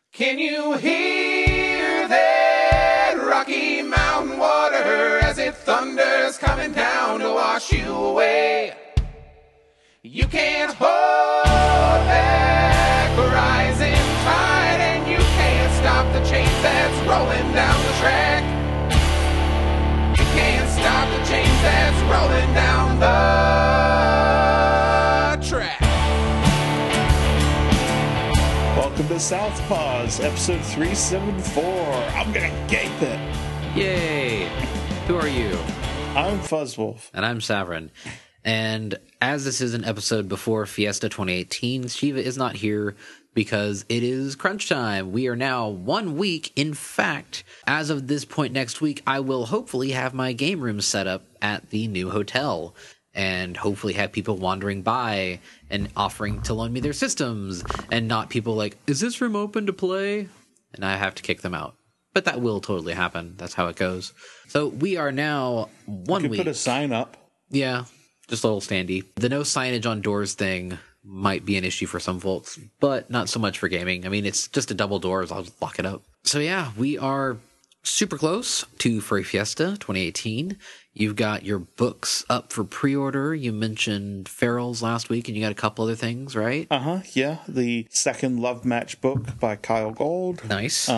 Can you hear that Rocky Mountain water as it thunders coming down to wash you away? You can't hold back a rising tide, and you can't stop the change that's rolling down the track. You can't stop the change that's rolling down the track. Welcome to Southpaws, episode 374. I'm gonna gape it. Yay! Who are you? I'm Fuzzwolf. And I'm Savrin. And as this is an episode before Fiesta 2018, Shiva is not here because it is crunch time. We are now 1 week. In fact, as of this point next week, I will hopefully have my game room set up at the new hotel. And hopefully have people wandering by and offering to loan me their systems. And not people like, is this room open to play? And I have to kick them out. But that will totally happen. That's how it goes. So we are now 1 You week. could put a sign up. Yeah, just a little standee. The no signage on doors thing might be an issue for some folks, but not so much for gaming. I mean, it's just a double doors. I'll just lock it up. So yeah, we are super close to Furry Fiesta 2018. You've got your books up for pre-order. You mentioned Ferals last week, and you got a couple other things, right? Yeah. The second Love Match book by Kyle Gold. Nice.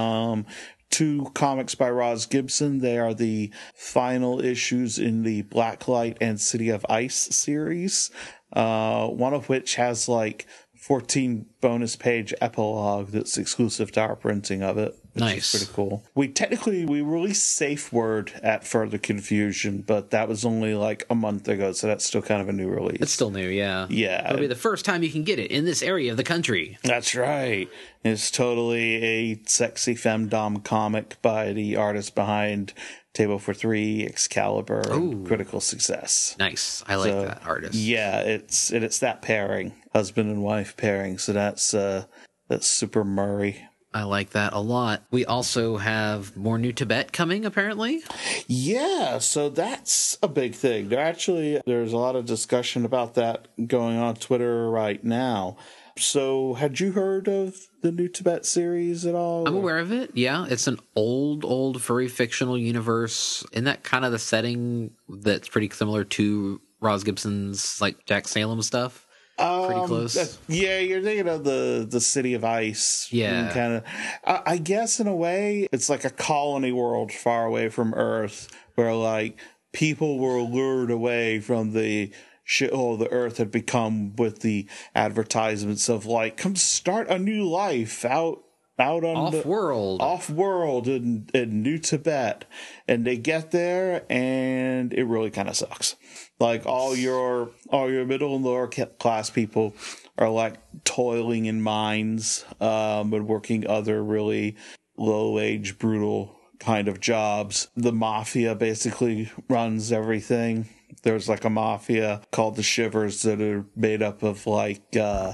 2 comics by Roz Gibson. They are the final issues in the Blacklight and City of Ice series. One of which has like 14 bonus page epilogue that's exclusive to our printing of it. Nice. Pretty cool. We released Safe Word at Further Confusion, but that was only like a month ago, so that's still kind of a new release. It's still new, yeah. Yeah. It'll be the first time you can get it in this area of the country. That's right. It's totally a sexy femdom comic by the artist behind Table for Three, Excalibur, and Critical Success. Nice. I like that artist. Yeah, it's that pairing, husband and wife pairing. So that's Super Murray. I like that a lot. We also have more New Tibet coming, apparently. Yeah, so that's a big thing. There's a lot of discussion about that going on Twitter right now. So, had you heard of the New Tibet series at all? I'm aware of it, yeah. It's an old furry fictional universe. Isn't that kind of the setting that's pretty similar to Roz Gibson's, like, Jack Salem stuff? Pretty close. Yeah, you're thinking of the City of Ice. Yeah. Kind of. I guess in a way, it's like a colony world far away from Earth, where like people were lured away from the shithole the Earth had become with the advertisements of like, come start a new life out on off-world in New Tibet. And they get there, and it really kind of sucks. Like all your middle and lower class people are like toiling in mines, and working other really low-wage, brutal kind of jobs. The mafia basically runs everything. There's like a mafia called the Shivers that are made up of like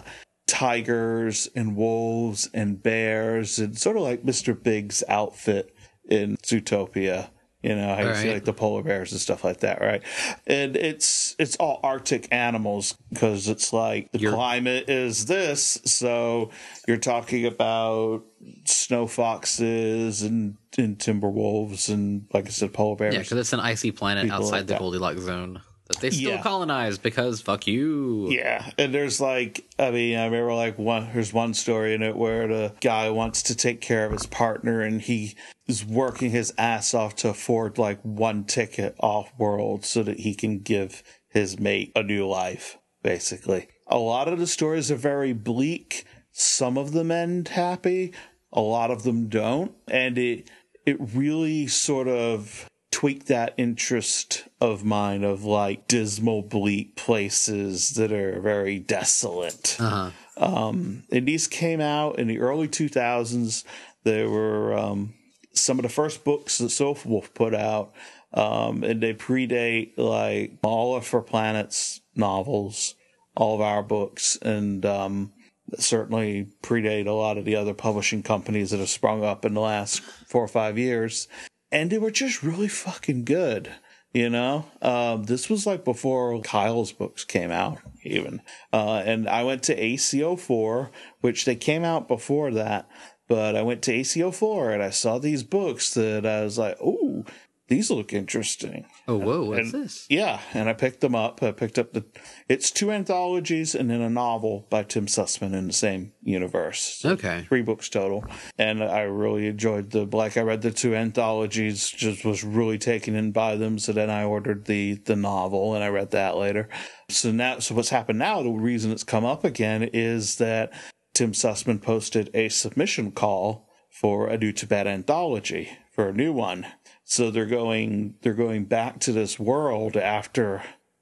tigers and wolves and bears, and sort of like Mr. Big's outfit in Zootopia. You know, how you see like the polar bears and stuff like that, right? And it's all Arctic animals because it's like the climate is this. So you're talking about snow foxes and timber wolves and, like I said, polar bears. Yeah, because it's an icy planet outside the Goldilocks zone that they still colonize because fuck you. Yeah, and there's like, I remember like there's one story in it where the guy wants to take care of his partner and he is working his ass off to afford like one ticket off world so that he can give his mate a new life, basically. A lot of the stories are very bleak. Some of them end happy. A lot of them don't. And it really sort of tweaked that interest of mine of like dismal, bleak places that are very desolate. And these came out in the early 2000s. They were some of the first books that Soulwolf put out, and they predate like all of For Planet's novels, all of our books, and certainly predate a lot of the other publishing companies that have sprung up in the last 4 or 5 years. And they were just really fucking good, you know? This was like before Kyle's books came out, even. And I went to ACO4, which they came out before that. But I went to ACO4 and I saw these books that I was like, "Ooh, these look interesting." Oh, whoa, what's this? Yeah, and I picked them up. I picked up it's 2 anthologies and then a novel by Tim Sussman in the same universe. So Okay. 3 books total. And I really enjoyed I read the 2 anthologies, just was really taken in by them. So then I ordered the novel and I read that later. So what's happened now, the reason it's come up again is that Tim Sussman posted a submission call for a new Tibet anthology, for a new one. So they're going back to this world after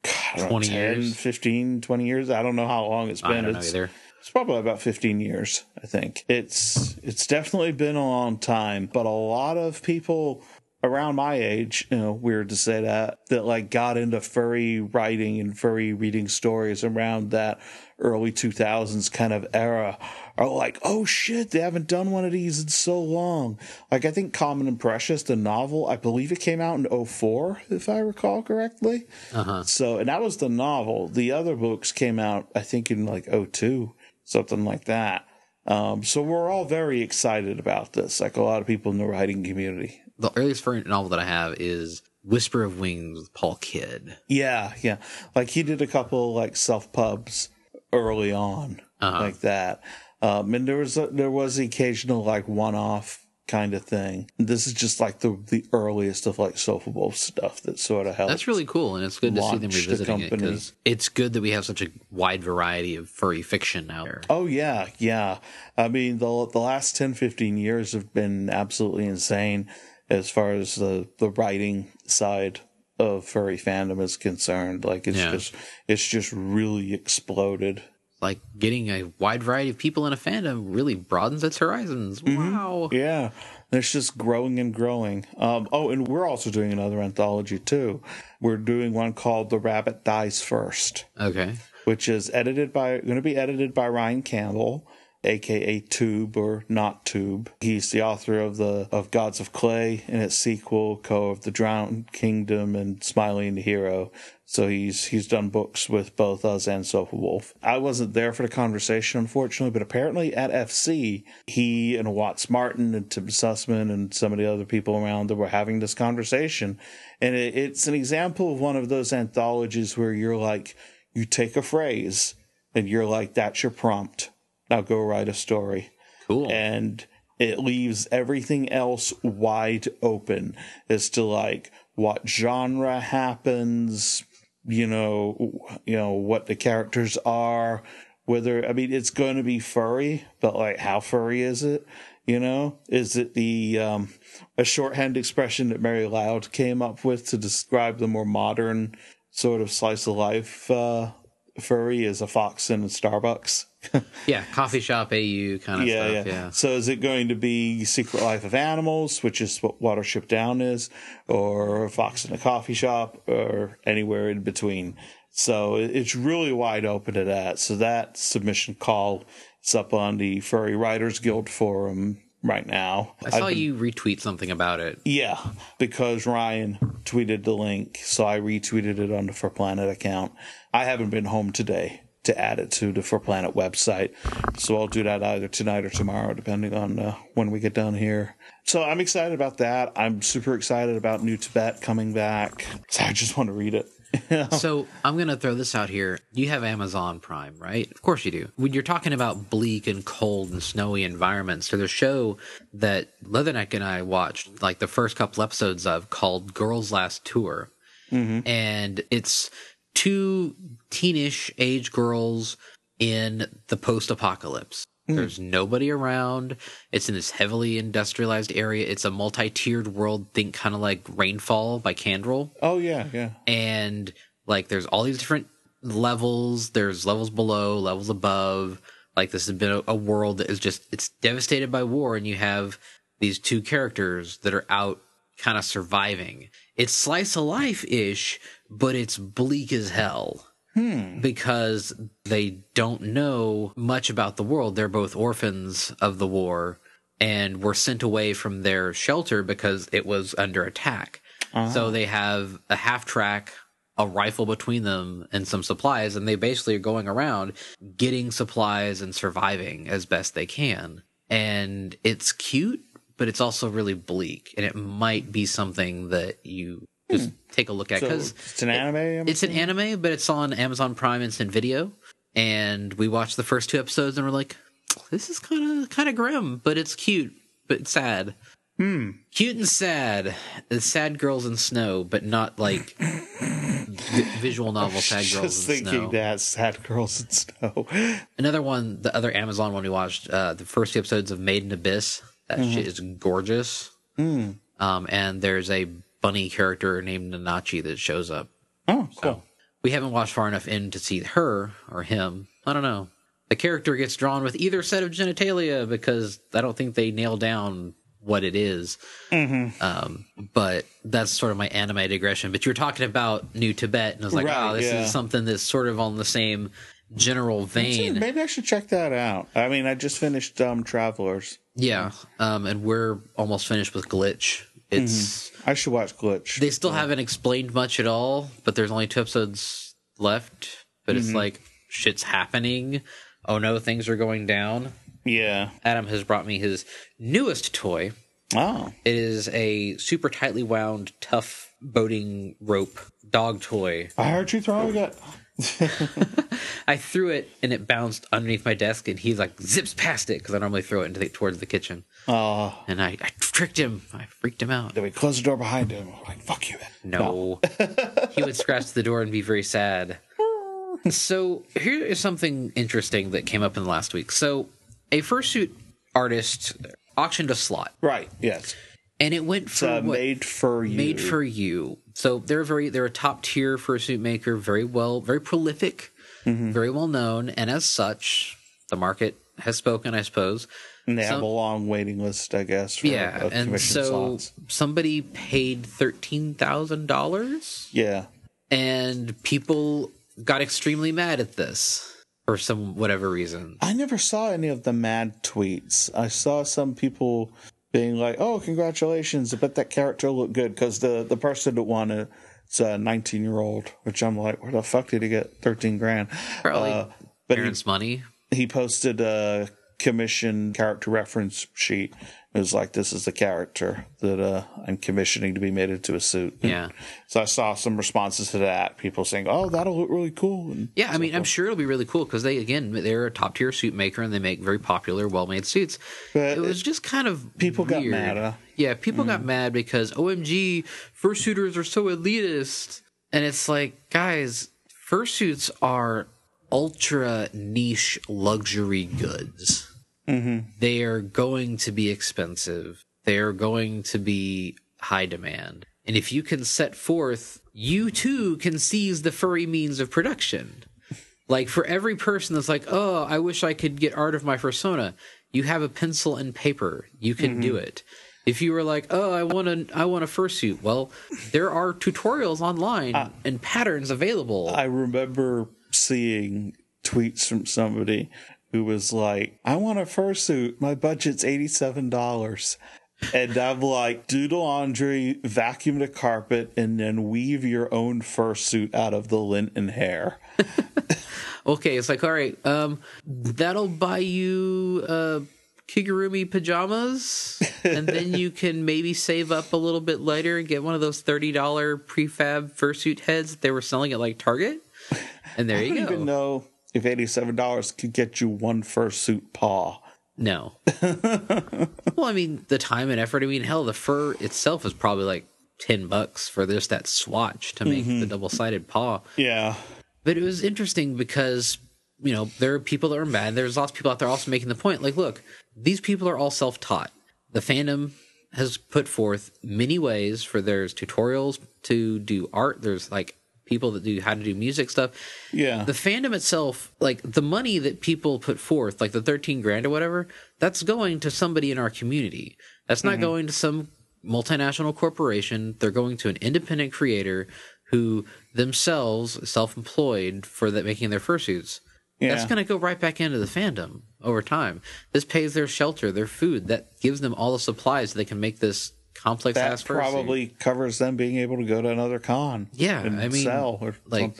20 years, 15, 20 years. I don't know how long it's been. I don't know either. It's probably about 15 years, I think. It's definitely been a long time, but a lot of people around my age, weird to say that like got into furry writing and furry reading stories around that early 2000s kind of era are like, oh shit, they haven't done one of these in so long. Like, I think Common and Precious, the novel, I believe it came out in 2004, if I recall correctly. So, and that was the novel. The other books came out, I think, in like 2002, something like that. So we're all very excited about this, like a lot of people in the writing community. The earliest furry novel that I have is Whisper of Wings with Paul Kidd. Yeah. Like, he did a couple like self-pubs early on, like that. And there was the occasional like one-off kind of thing. This is just like the earliest of like self-pub stuff that sort of helped. That's really cool, and it's good to see them revisiting it, because it's good that we have such a wide variety of furry fiction now. Oh, yeah. I mean, the last 10, 15 years have been absolutely insane as far as the writing side of furry fandom is concerned. Like, it's just really exploded. Like, getting a wide variety of people in a fandom really broadens its horizons. Wow. Yeah. It's just growing and growing. And we're also doing another anthology too. We're doing one called The Rabbit Dies First. Okay. Which is going to be edited by Ryan Campbell, aka Tube or Not Tube. He's the author of Gods of Clay and its sequel, Co of the Drowned Kingdom and Smiling the Hero. So he's done books with both us and Sofa Wolf. I wasn't there for the conversation, unfortunately, but apparently at FC, he and Watts Martin and Tim Sussman and some of the other people around that were having this conversation. And it's an example of one of those anthologies where you're like, you take a phrase and you're like, that's your prompt. Now go write a story. Cool. And it leaves everything else wide open as to like what genre happens, what the characters are, whether, I mean, it's going to be furry, but like, how furry is it? Is it a shorthand expression that Mary Loud came up with to describe the more modern sort of slice of life, furry is a fox in a Starbucks? Yeah, coffee shop AU kind of stuff. Yeah. So is it going to be Secret Life of Animals, which is what Watership Down is, or a fox in a coffee shop, or anywhere in between? So it's really wide open to that. So that submission call is up on the Furry Writers Guild forum right now. I saw you retweet something about it. Yeah, because Ryan tweeted the link, so I retweeted it on the For Planet account. I haven't been home today to add it to the For Planet website, so I'll do that either tonight or tomorrow, depending on when we get done here. So I'm excited about that. I'm super excited about New Tibet coming back. So I just want to read it. So I'm going to throw this out here. You have Amazon Prime, right? Of course you do. When you're talking about bleak and cold and snowy environments, there's a show that Leatherneck and I watched like the first couple episodes of called Girls Last Tour. Mm-hmm. And it's 2 teenish age girls in the post-apocalypse. There's nobody around. It's in this heavily industrialized area. It's a multi-tiered world. Think kind of like Rainfall by Candle. Oh, yeah. And like there's all these different levels. There's levels below, levels above. Like this has been a world that is just, it's devastated by war. And you have these 2 characters that are out kind of surviving. It's slice of life-ish, but it's bleak as hell. Because they don't know much about the world. They're both orphans of the war and were sent away from their shelter because it was under attack. So they have a half-track, a rifle between them, and some supplies, and they basically are going around getting supplies and surviving as best they can. and it's cute, but it's also really bleak, and it might be something that you just take a look at, So because it's an anime? it's an anime, but it's on Amazon Prime Instant Video, and we watched the first 2 episodes and we're like, this is kind of grim, but it's cute, but sad. Cute and sad. The sad girls in snow, but not like visual novel sad girls Just in snow. thinking that sad girls in snow. Another one, the other Amazon one we watched, the first 2 episodes of Made in Abyss. That shit is gorgeous. And there's a bunny character named Nanachi that shows up. Oh, cool. We haven't watched far enough in to see her or him. I don't know. The character gets drawn with either set of genitalia because I don't think they nail down what it is. But that's sort of my anime digression. But you were talking about New Tibet, and I was like, Right, this yeah. is something that's sort of on the same general vein. Maybe I should check that out. I mean, I just finished Travelers. Yeah. And we're almost finished with Glitch. It's I should watch Glitch. they still haven't explained much at all, but there's only 2 episodes left. But it's like shit's happening. Oh no, things are going down. Yeah. Adam has brought me his newest toy. Oh. It is a super tightly wound, tough boating rope dog toy. I heard you throwing it. I threw it and it bounced underneath my desk, and he's like zips past it because I normally throw it towards the kitchen. Oh. And I tricked him. I freaked him out. Then we closed the door behind him. Like, fuck you. No. He would scratch the door and be very sad. So here is something interesting that came up in the last week. So a fursuit artist auctioned a slot, Right. Yes. and it went for what? Made for you. Made for you. So they're a top tier fursuit maker, very prolific, very well known, and as such, the market has spoken, I suppose. And they have a long waiting list, I guess. For, Yeah, and commission so slots. somebody paid $13,000, Yeah. and people got extremely mad at this for some whatever reason. I never saw any of the mad tweets. I saw some people being like, "Oh, congratulations! I bet that character looked good," because the person that won it, it's a 19-year-old. Which I'm like, where the fuck did he get 13 grand? Probably But parents' money. he posted a commission character reference sheet. It was like, this is the character that I'm commissioning to be made into a suit. Yeah. So I saw some responses to that. People saying, "Oh, that'll look really cool." And Yeah, I mean, I'm sure it'll be really cool because they're a top tier suit maker and they make very popular, well made suits. But it was just kind of people got weird. mad, huh? Yeah, people got mad because OMG, fursuiters are so elitist, and it's like, guys, fursuits are ultra niche luxury goods. They are going to be expensive. They are going to be high demand. And if you can set forth, you too can seize the furry means of production. Like for every person that's like, oh, I wish I could get art of my persona, you have a pencil and paper. You can do it. If you were like, oh, I want a fursuit, well, there are tutorials online and patterns available. I remember seeing tweets from somebody who was like, "I want a fursuit. My budget's $87." And I'm like, do the laundry, vacuum the carpet, and then weave your own fursuit out of the lint and hair. Okay, it's like, all right, that'll buy you kigurumi pajamas, and then you can maybe save up a little bit later and get one of those $30 prefab fursuit heads that they were selling at like Target. And there I you don't go. even know if $87 could get you one fursuit paw. No. Well, I mean, the time and effort. I mean, hell, the fur itself is probably like $10 for just that swatch to make the double-sided paw. Yeah. But it was interesting because, you know, there are people that are mad. There's lots of people out there also making the point, like, look, these people are all self-taught. The fandom has put forth many ways for there's tutorials to do art. There's like people that do how to do music stuff. Yeah. The fandom itself, like the money that people put forth, like the 13 grand or whatever, that's going to somebody in our community. That's not going to some multinational corporation. They're going to an independent creator who themselves self-employed for that, making their fursuits. Yeah. That's going to go right back into the fandom over time. This pays their shelter, their food. That gives them all the supplies so they can make this complex That ass fursuit. probably covers them being able to go to another con. Yeah, and I mean, sell or like, something.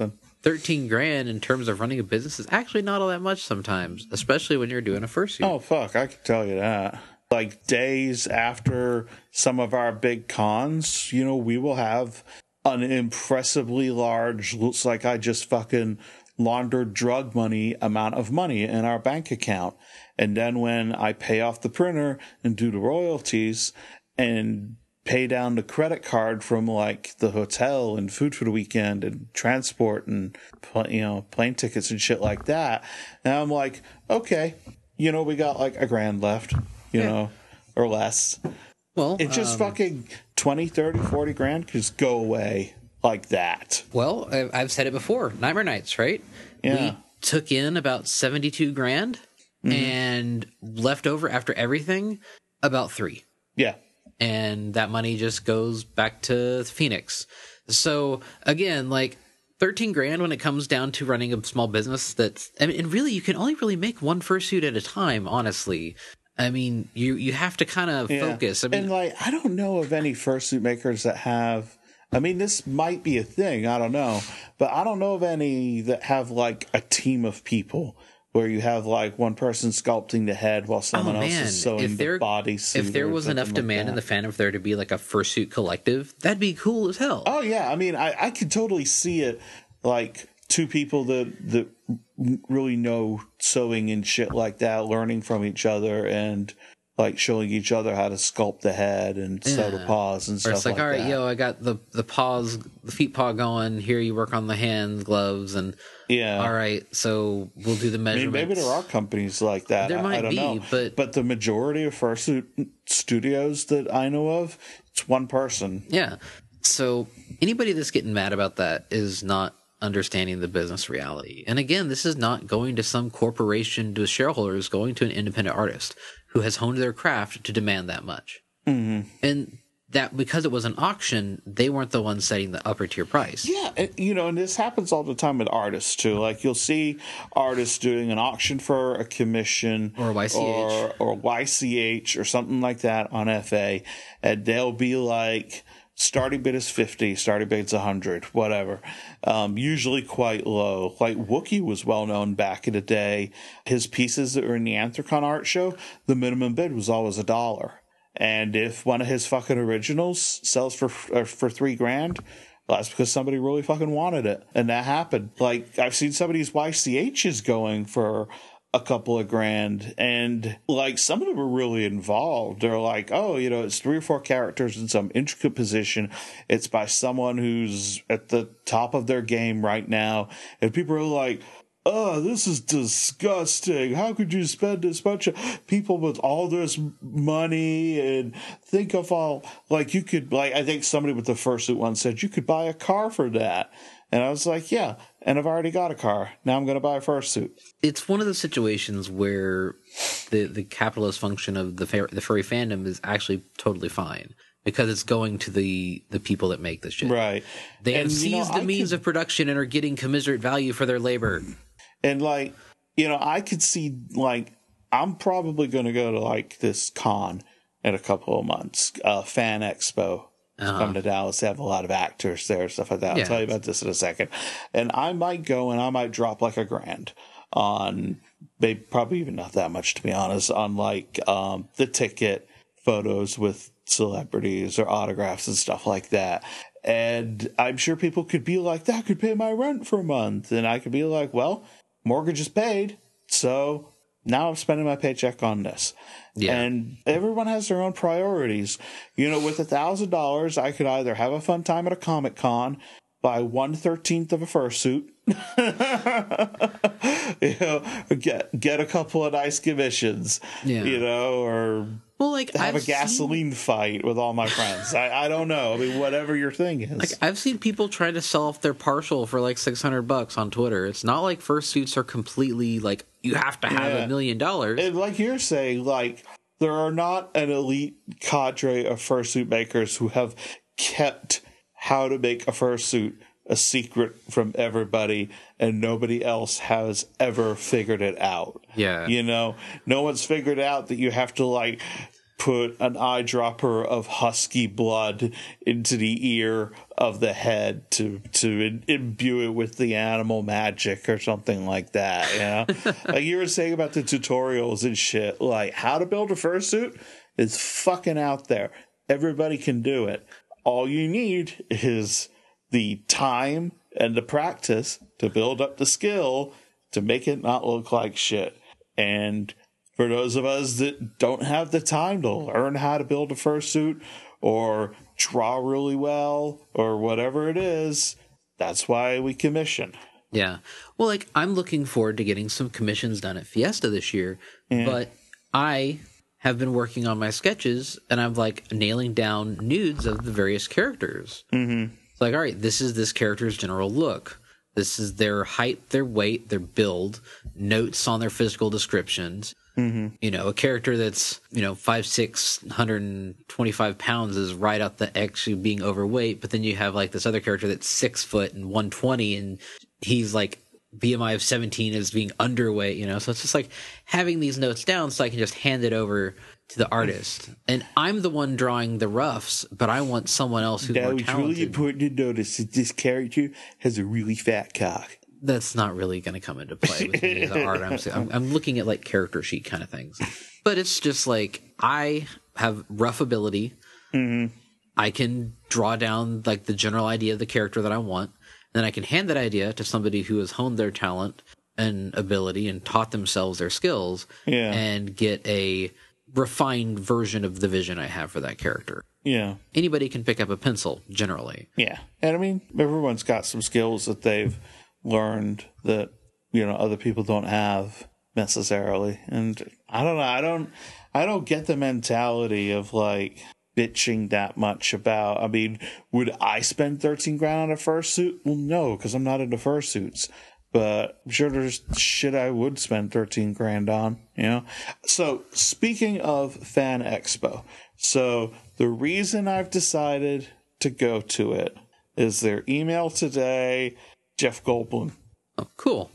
13 grand in terms of running a business is actually not all that much sometimes, especially when you're doing a fursuit. Oh, fuck, I can tell you that. Like, days after some of our big cons, you know, we will have an impressively large, looks like I just fucking laundered drug money amount of money in our bank account. And then when I pay off the printer and do the royalties and pay down the credit card from like the hotel and food for the weekend and transport and, you know, plane tickets and shit like that. And I'm like, okay, you know, we got like $1,000 left, you know, or less. Well, It just fucking 20, 30, 40 grand could just go away like that. well, I've said it before. Nightmare Nights, right? Yeah. We took in about 72 grand and left over after everything about 3. Yeah. And that money just goes back to Phoenix. So again, like 13 grand when it comes down to running a small business, that's, I mean, and really you can only really make one fursuit at a time, honestly. I mean, you have to kind of focus. I mean, and like, I don't know of any fursuit makers that have, I mean, this might be a thing, I don't know, but I don't know of any that have like a team of people where you have like one person sculpting the head while someone else is sewing the bodysuit. If there was enough demand in the fandom for there to be like a fursuit collective, that'd be cool as hell. Oh yeah, I mean, I could totally see it, like two people that really know sewing and shit like that, learning from each other and like showing each other how to sculpt the head and sew the paws and Or stuff it's like, all right, that. yo, I got the paws, the feet paw going. Here you work on the hands, gloves, and Yeah. all right, so we'll do the I mean, measurements. maybe there are companies like that. There might I don't be, know. but the majority of fursuit studios that I know of, it's one person. Yeah. So anybody that's getting mad about that is not understanding the business reality. And again, this is not going to some corporation to shareholders, going to an independent artist who has honed their craft to demand that much. Mm-hmm. And that because it was an auction, they weren't the ones setting the upper tier price. Yeah, you know, and this happens all the time with artists too. Like you'll see artists doing an auction for a commission Or YCH. or YCH or something like that on FA, and they'll be like, starting bid is 50, starting bid's 100, whatever. Usually quite low. Like Wookiee was well known back in the day. His pieces that were in the Anthrocon art show, the minimum bid was always $1. And if one of his fucking originals sells for $3 grand, well, that's because somebody really fucking wanted it. And that happened. Like, I've seen some of these YCHs going for a couple of grand, and like some of them are really involved. They're like, oh, you know, it's 3 or 4 characters in some intricate position. It's by someone who's at the top of their game right now. And people are like, oh, this is disgusting. How could you spend this much people with all this money and think of all, like you could, like, I think somebody with the fursuit one said you could buy a car for that. And I was like, yeah, and I've already got a car. Now I'm going to buy a fursuit. It's one of those situations where the capitalist function of the furry fandom is actually totally fine because it's going to the people that make this shit. Right. They have And, you know, seized the means of production and are getting commiserate value for their labor. And like, you know, I could see, like, I'm probably going to go to like this con in a couple of months, Fan Expo. Coming to Dallas, they have a lot of actors there, stuff like that. I'll tell you about this in a second. And I might go and I might drop like $1 grand on, maybe, probably even not that much to be honest, on like the ticket, photos with celebrities or autographs and stuff like that. And I'm sure people could be like, that could pay my rent for a month. And I could be like, well, mortgage is paid, so now I'm spending my paycheck on this. Yeah. And everyone has their own priorities. You know, with $1,000, I could either have a fun time at a Comic Con, buy 1/13 of a fursuit, you know, get a couple of nice commissions, you know, or have a gasoline fight with all my friends. I don't know. I mean, whatever your thing is. Like, I've seen people try to sell off their partial for like $600 on Twitter. It's not like fursuits are completely like you have to have $1 million. And like you're saying, like there are not an elite cadre of fursuit makers who have kept how to make a fursuit a secret from everybody, and nobody else has ever figured it out. Yeah. You know, no one's figured out that you have to like put an eyedropper of husky blood into the ear of the head to imbue it with the animal magic or something like that, you know? Like you were saying about the tutorials and shit, like how to build a fursuit is fucking out there. Everybody can do it. All you need is the time and the practice to build up the skill to make it not look like shit. And for those of us that don't have the time to learn how to build a fursuit or draw really well or whatever it is, that's why we commission. Yeah. Well, like, I'm looking forward to getting some commissions done at Fiesta this year, but I have been working on my sketches and I'm like nailing down nudes of the various characters. Mm-hmm. It's like, all right, this is this character's general look. This is their height, their weight, their build, notes on their physical descriptions. Mm-hmm. You know, a character that's, 5'6", 125 pounds is right out the actually being overweight. But then you have like this other character that's 6 foot and 120 and he's like BMI of 17 as being underweight, So it's just like having these notes down so I can just hand it over to the artist. And I'm the one drawing the roughs, but I want someone else who's more talented. Now, it's really important to notice that this character has a really fat cock. That's not really going to come into play with me as an art. I'm looking at like character sheet kind of things. But it's just like I have rough ability. Mm-hmm. I can draw down like the general idea of the character that I want. Then I can hand that idea to somebody who has honed their talent and ability and taught themselves their skills and get a refined version of the vision I have for that character. Yeah. Anybody can pick up a pencil, generally. Yeah. And I mean, everyone's got some skills that they've learned that, other people don't have necessarily. And I don't know. I don't get the mentality of like bitching that much about, I mean, would I spend 13 grand on a fursuit? Well, no, because I'm not into fursuits. But I'm sure there's shit I would spend 13 grand on, So, speaking of Fan Expo, so the reason I've decided to go to it is their email today, Jeff Goldblum. Oh, cool.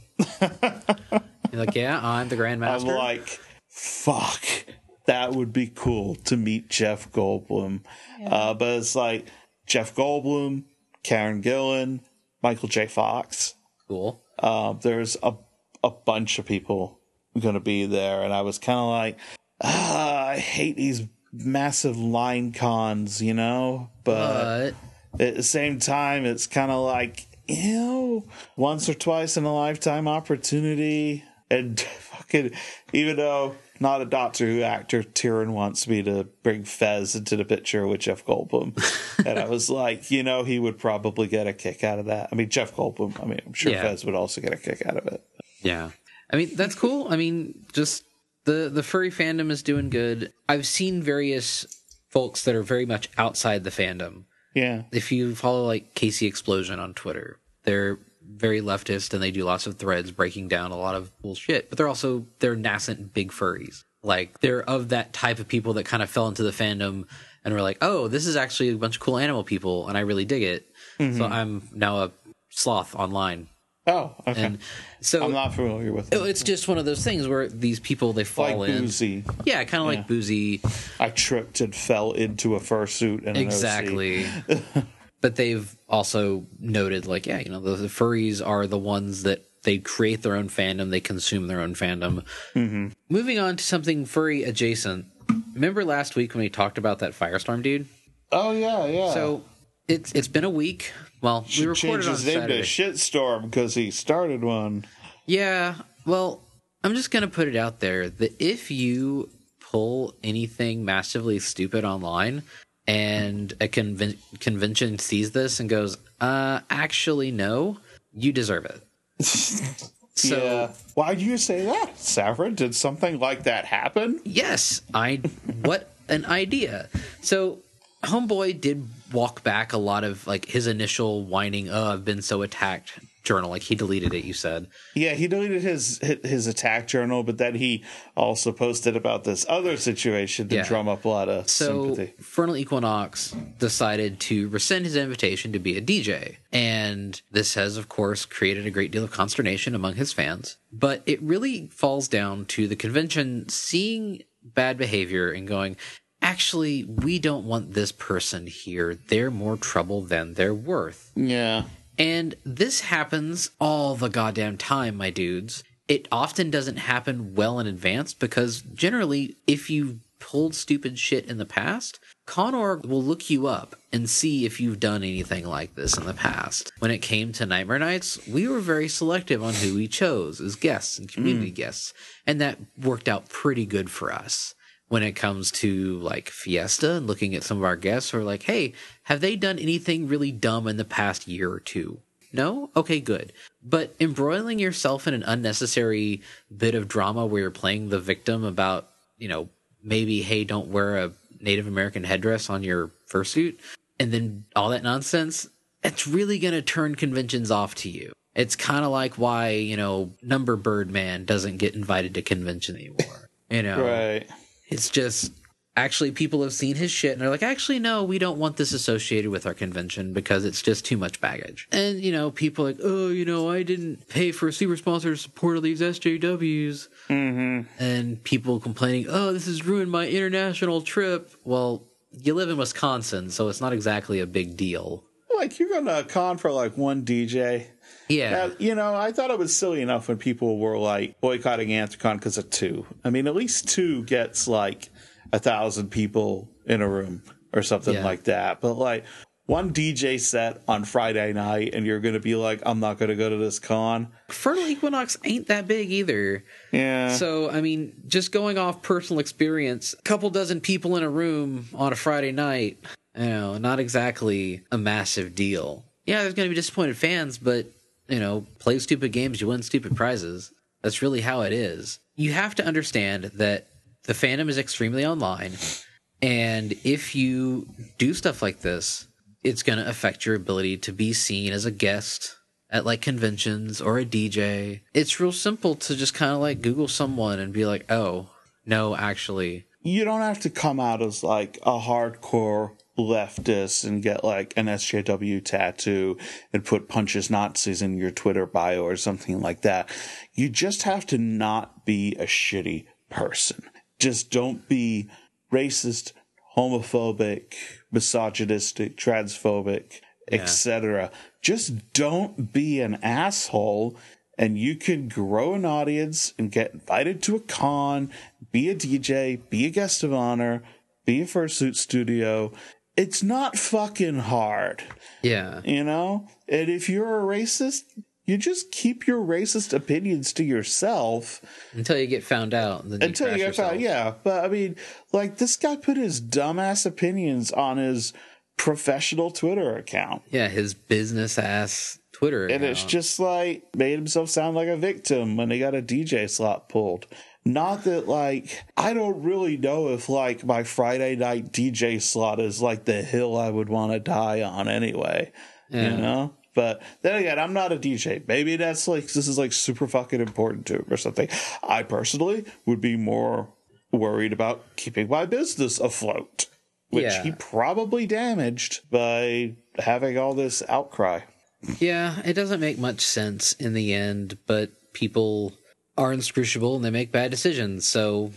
You're like, yeah, I'm the Grandmaster. I'm like, fuck, that would be cool to meet Jeff Goldblum. Yeah. But it's like Jeff Goldblum, Karen Gillan, Michael J. Fox. Cool. There's a bunch of people going to be there, and I was kind of like, I hate these massive line cons, but at the same time, it's kind of like, once or twice in a lifetime opportunity, and fucking, even though not a Doctor Who actor, Tyrion wants me to bring Fez into the picture with Jeff Goldblum. And I was like, he would probably get a kick out of that. I mean, Jeff Goldblum, I'm sure Fez would also get a kick out of it. Yeah. I mean, that's cool. I mean, just the furry fandom is doing good. I've seen various folks that are very much outside the fandom. Yeah. If you follow like Casey Explosion on Twitter, they're very leftist and they do lots of threads breaking down a lot of bullshit, but they're nascent big furries. Like they're of that type of people that kind of fell into the fandom and were like, oh, this is actually a bunch of cool animal people and I really dig it. Mm-hmm. So I'm now a sloth online. Oh, okay. And so I'm not familiar with it. It's just one of those things where these people, they fall like in. Boozy. Yeah, kind of like Boozy. I tripped and fell into a fursuit and exactly. But they've also noted, like, the furries are the ones that they create their own fandom, they consume their own fandom. Mm-hmm. Moving on to something furry adjacent. Remember last week when we talked about that Firestorm dude? Oh, yeah. So it's been a week. Well, we recorded on Saturday. Changed his name to Shitstorm because he started one. Yeah, well, I'm just going to put it out there that if you pull anything massively stupid online and a convention sees this and goes, actually, no, you deserve it. So, yeah. Why do you say that, Saffron? Did something like that happen? Yes. What an idea. So, Homeboy did walk back a lot of, like, his initial whining, I've been so attacked journal. Like, he deleted it, you said. Yeah, he deleted his attack journal, but then he also posted about this other situation to drum up a lot of sympathy. So, Fernal Equinox decided to rescind his invitation to be a DJ. And this has, of course, created a great deal of consternation among his fans. But it really falls down to the convention seeing bad behavior and going, actually, we don't want this person here. They're more trouble than they're worth. Yeah. And this happens all the goddamn time, my dudes. It often doesn't happen well in advance because generally, if you pulled stupid shit in the past, Con.org will look you up and see if you've done anything like this in the past. When it came to Nightmare Nights, we were very selective on who we chose as guests and community guests, and that worked out pretty good for us. When it comes to like Fiesta and looking at some of our guests, we're like, hey, have they done anything really dumb in the past year or two? No? Okay, good. But embroiling yourself in an unnecessary bit of drama where you're playing the victim about, maybe, hey, don't wear a Native American headdress on your fursuit, and then all that nonsense, it's really going to turn conventions off to you. It's kind of like why, Number Bird Man doesn't get invited to convention anymore. Right. It's just, actually, people have seen his shit, and they're like, actually, no, we don't want this associated with our convention because it's just too much baggage. And, people are like, oh, I didn't pay for a super sponsor to support all these SJWs. Mm-hmm. And people complaining, oh, this has ruined my international trip. Well, you live in Wisconsin, so it's not exactly a big deal. Like, you're going to a con for, like, one DJ. Yeah. Now, I thought it was silly enough when people were, like, boycotting Anthrocon because of two. I mean, at least two gets, like, 1,000 people in a room or something like that. But, like, one DJ set on Friday night and you're going to be like, I'm not going to go to this con. Fertile Equinox ain't that big either. Yeah. So, I mean, just going off personal experience, a couple dozen people in a room on a Friday night, not exactly a massive deal. Yeah, there's going to be disappointed fans, but, play stupid games, you win stupid prizes. That's really how it is. You have to understand that the fandom is extremely online, and if you do stuff like this, it's going to affect your ability to be seen as a guest at, like, conventions or a DJ. It's real simple to just kind of, like, Google someone and be like, oh, no, actually. You don't have to come out as, like, a hardcore leftist and get, like, an SJW tattoo and put punches Nazis in your Twitter bio or something like that. You just have to not be a shitty person. Just don't be racist, homophobic, misogynistic, transphobic, etc. Just don't be an asshole, and you can grow an audience and get invited to a con, be a DJ, be a guest of honor, be a fursuit studio. It's not fucking hard. Yeah. And if you're a racist, you just keep your racist opinions to yourself until you get found out. And then until you get found out, yeah. But I mean, like, this guy put his dumbass opinions on his professional Twitter account. Yeah, his business ass Twitter account. And it's just like made himself sound like a victim when he got a DJ slot pulled. Not that, like, I don't really know if, like, my Friday night DJ slot is like the hill I would want to die on anyway. Yeah. But then again, I'm not a DJ. Maybe that's like, this is like super fucking important to him or something. I personally would be more worried about keeping my business afloat, which he probably damaged by having all this outcry. Yeah, it doesn't make much sense in the end, but people are inscrutable and they make bad decisions. So,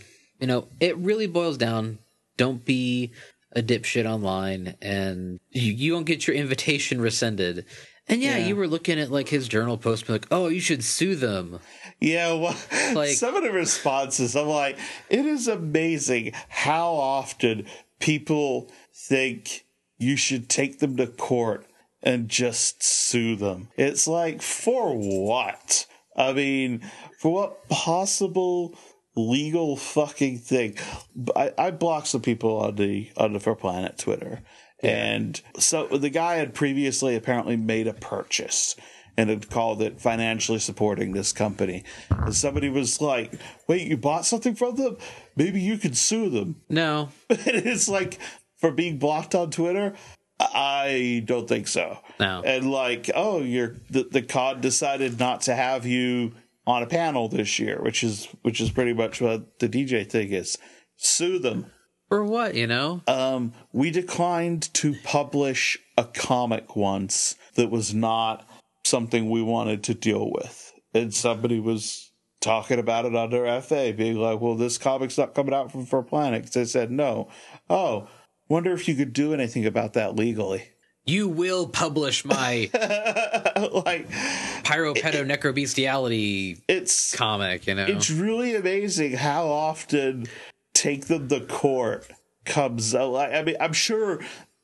it really boils down. Don't be a dipshit online and you won't get your invitation rescinded. And you were looking at, like, his journal post, like, oh, you should sue them. Yeah, well, like, some of the responses, I'm like, it is amazing how often people think you should take them to court and just sue them. It's like, for what? I mean, for what possible legal fucking thing? I blocked some people on the For Planet Twitter. And so the guy had previously apparently made a purchase and had called it financially supporting this company. And somebody was like, wait, you bought something from them? Maybe you could sue them. No. And it's like, for being blocked on Twitter, I don't think so. No. And like, oh, the COD decided not to have you on a panel this year, which is pretty much what the DJ thing is. Sue them. For what, We declined to publish a comic once that was not something we wanted to deal with. And somebody was talking about it on their FA, being like, well, this comic's not coming out from For Planet. They said no. Oh, wonder if you could do anything about that legally. You will publish my like Pyropedonecrobestiality comic, you know? It's really amazing how often Take Them to Court comes out. I mean, I'm sure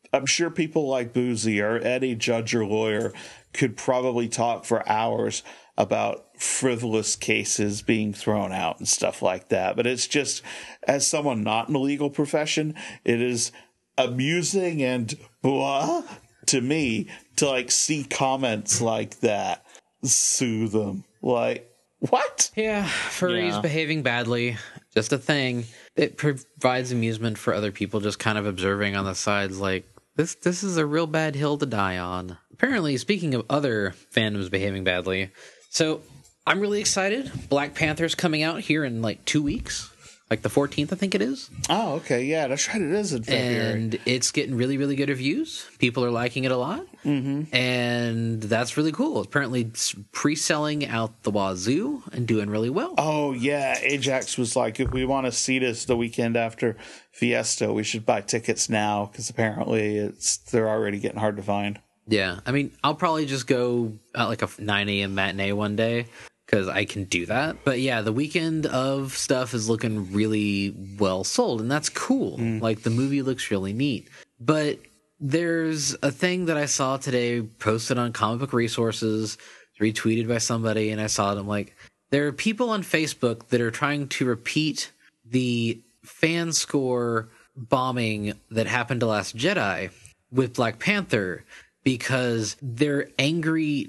people like Boozy or any judge or lawyer could probably talk for hours about frivolous cases being thrown out and stuff like that. But it's just, as someone not in the legal profession, it is amusing and blah to me to like see comments like that sue them. Like, what? Yeah, furries behaving badly, just a thing. It provides amusement for other people just kind of observing on the sides like, this is a real bad hill to die on. Apparently, speaking of other fandoms behaving badly, so I'm really excited. Black Panther's coming out here in like 2 weeks. Like the 14th, I think it is. Oh, okay. Yeah, that's right. It is in February. And it's getting really, really good reviews. People are liking it a lot. Mm-hmm. And that's really cool. Apparently pre-selling out the wazoo and doing really well. Oh, yeah. Ajax was like, if we want to see this the weekend after Fiesta, we should buy tickets now because apparently they're already getting hard to find. Yeah. I mean, I'll probably just go at like a 9 a.m. matinee one day, because I can do that. But yeah, the weekend of stuff is looking really well sold, and that's cool. Like, the movie looks really neat. But there's a thing that I saw today posted on Comic Book Resources, retweeted by somebody, and I saw it. I'm like, there are people on Facebook that are trying to repeat the fan score bombing that happened to Last Jedi with Black Panther because they're angry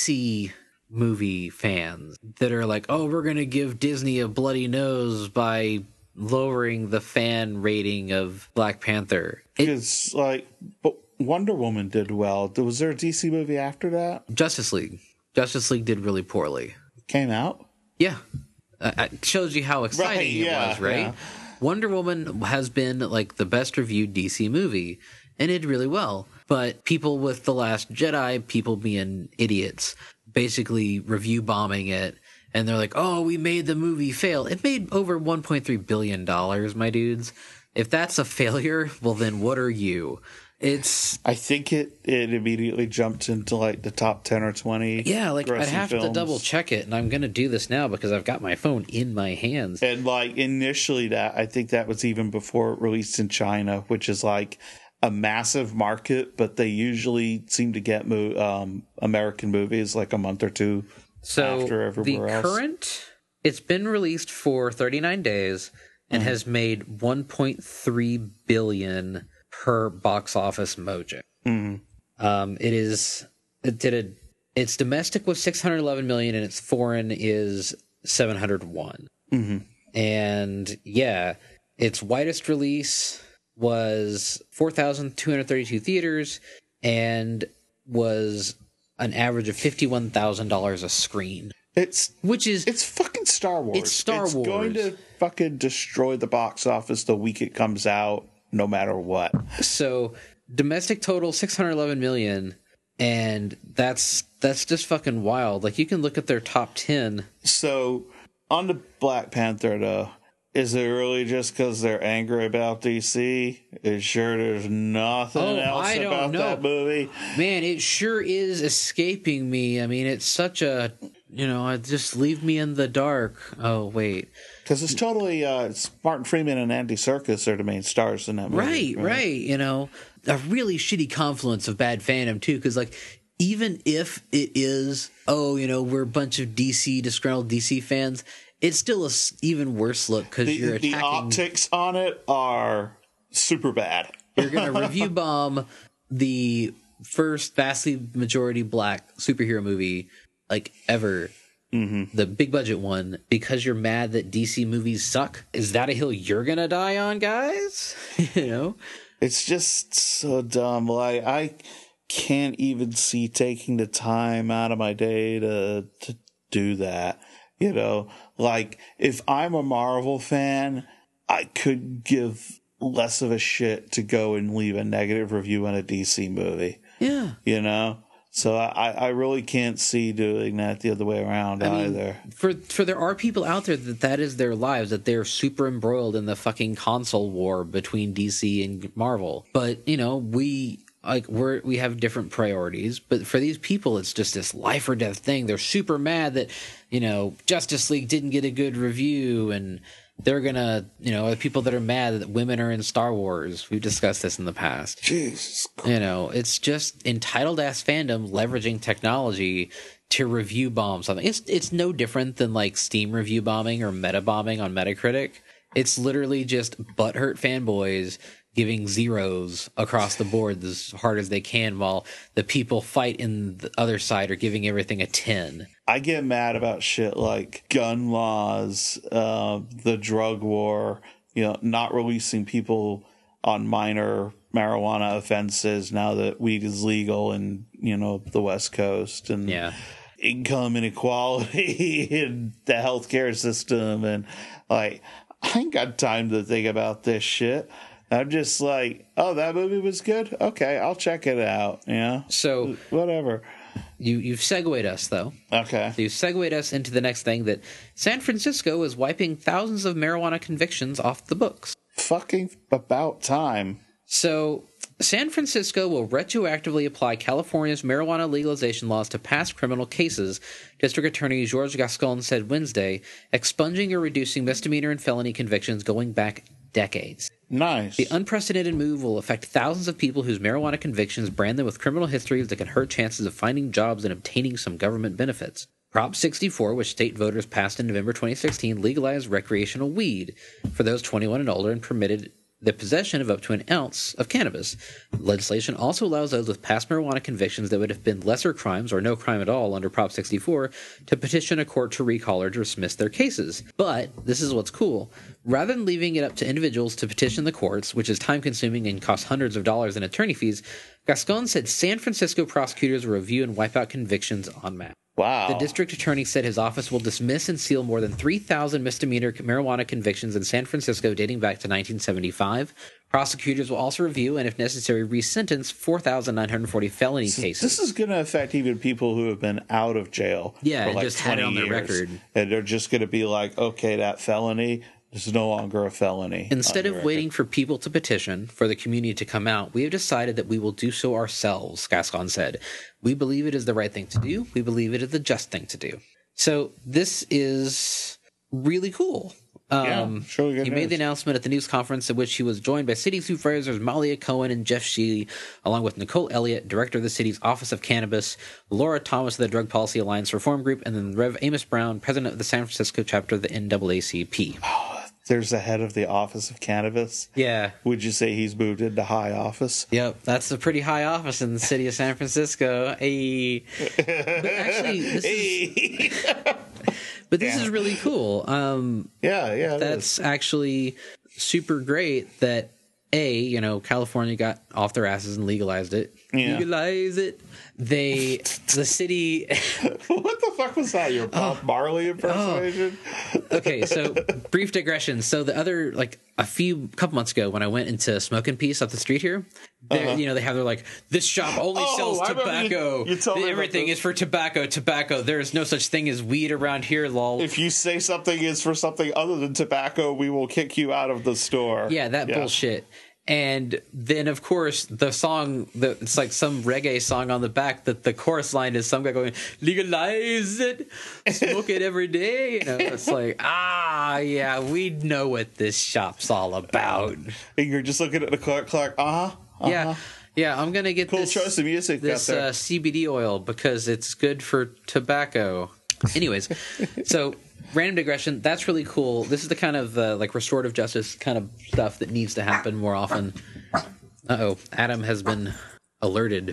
DC movie fans that are like, oh, we're gonna give Disney a bloody nose by lowering the fan rating of Black Panther. It's like, but Wonder Woman did well. Was there a DC movie after that? Justice League did really poorly. Came out? Yeah. It shows you how exciting it was, right? Yeah. Wonder Woman has been like the best reviewed DC movie and it did really well. But people with The Last Jedi, people being idiots, basically review bombing it, and they're like, oh, we made the movie fail. It made over $1.3 billion, my dudes. If that's a failure, well, then what are you? I think it immediately jumped into like the top 10 or 20. Yeah, like I'd have to double check it, and I'm going to do this now because I've got my phone in my hands. And like initially I think that was even before it released in China, which is like a massive market, but they usually seem to get American movies like a month or two after everywhere else. It's been released for 39 days and has made $1.3 billion per box office mojo. Its domestic was $611 million and its foreign is $701. And yeah, its widest release was 4,232 theaters and was an average of $51,000 a screen. It's fucking Star Wars. It's Star Wars. It's going to fucking destroy the box office the week it comes out, no matter what. So domestic total $611 million, and that's just fucking wild. Like, you can look at their top 10. So on the Black Panther, though, is it really just because they're angry about DC? Is sure there's nothing else about that movie? Man, it sure is escaping me. I mean, it's such a, just leave me in the dark. Oh, wait. Because it's totally, it's Martin Freeman and Andy Serkis are the main stars in that movie. Right. A really shitty confluence of bad fandom, too, because, like, even if it is, we're a bunch of disgruntled DC fans, it's still a even worse look because you're attacking. The optics on it are super bad. You're going to review bomb the first vastly majority black superhero movie like ever, the big budget one, because you're mad that DC movies suck. Is that a hill you're going to die on, guys? It's just so dumb. Like, I can't even see taking the time out of my day to do that. Like, if I'm a Marvel fan, I could give less of a shit to go and leave a negative review on a DC movie. Yeah. So I really can't see doing that the other way around either. For there are people out there that is their lives, that they're super embroiled in the fucking console war between DC and Marvel. But, we have different priorities. But for these people, it's just this life or death thing. They're super mad that, Justice League didn't get a good review, and they're gonna, people that are mad that women are in Star Wars. We've discussed this in the past. Jesus Christ. It's just entitled ass fandom leveraging technology to review bomb something. It's no different than like Steam review bombing or meta bombing on Metacritic. It's literally just butthurt fanboys giving zeros across the board as hard as they can, while the people fight in the other side are giving everything a 10. I get mad about shit like gun laws, the drug war, not releasing people on minor marijuana offenses now that weed is legal in, the West Coast, and income inequality in the healthcare system. And I ain't got time to think about this shit. I'm just like, oh, that movie was good? Okay, I'll check it out. So whatever. You've segued us, though. Okay. So you've segued us into the next thing, that San Francisco is wiping thousands of marijuana convictions off the books. Fucking about time. So San Francisco will retroactively apply California's marijuana legalization laws to past criminal cases, District Attorney George Gascon said Wednesday, expunging or reducing misdemeanor and felony convictions going back decades. Nice. The unprecedented move will affect thousands of people whose marijuana convictions brand them with criminal histories that can hurt chances of finding jobs and obtaining some government benefits. Prop 64, which state voters passed in November 2016, legalized recreational weed for those 21 and older and permitted the possession of up to an ounce of cannabis. Legislation also allows those with past marijuana convictions that would have been lesser crimes or no crime at all under Prop 64 to petition a court to recall or dismiss their cases. But this is what's cool. Rather than leaving it up to individuals to petition the courts, which is time-consuming and costs hundreds of dollars in attorney fees, Gascon said San Francisco prosecutors will review and wipe out convictions en masse. Wow. The district attorney said his office will dismiss and seal more than 3,000 misdemeanor marijuana convictions in San Francisco dating back to 1975. Prosecutors will also review and, if necessary, resentence 4,940 felony cases. This is going to affect even people who have been out of jail for like just 20 had it on their years. record. And they're just going to be like, okay, that felony is no longer a felony. Instead of waiting for people to petition, for the community to come out, we have decided that we will do so ourselves, Gascon said. We believe it is the right thing to do. We believe it is the just thing to do. So this is really cool. He made the announcement at the news conference at which he was joined by city supervisors Malia Cohen and Jeff Sheely, along with Nicole Elliott, director of the city's Office of Cannabis, Laura Thomas of the Drug Policy Alliance Reform Group, and then Rev. Amos Brown, president of the San Francisco chapter of the NAACP. There's the head of the Office of Cannabis. Yeah. Would you say he's moved into high office? Yep, that's a pretty high office in the city of San Francisco. Hey. But actually, this is really cool. That's actually super great that California got off their asses and legalized it. Yeah. Legalize it. The city. What the fuck was that? Your Bob Marley impersonation? Okay, so brief digression. So the other, couple months ago, when I went into Smokin' Peace up the street here, they have their this shop only sells tobacco. You told me everything is for tobacco. There is no such thing as weed around here, lol. If you say something is for something other than tobacco, we will kick you out of the store. Yeah, that bullshit. And then, of course, the song, it's like some reggae song on the back that the chorus line is some guy going, legalize it, smoke it every day. It's like, we know what this shop's all about. And you're just looking at the Clark, Yeah, I'm going to get choice of music this CBD oil because it's good for tobacco. Anyways, so random digression. That's really cool. This is the kind of restorative justice kind of stuff that needs to happen more often. Adam has been alerted.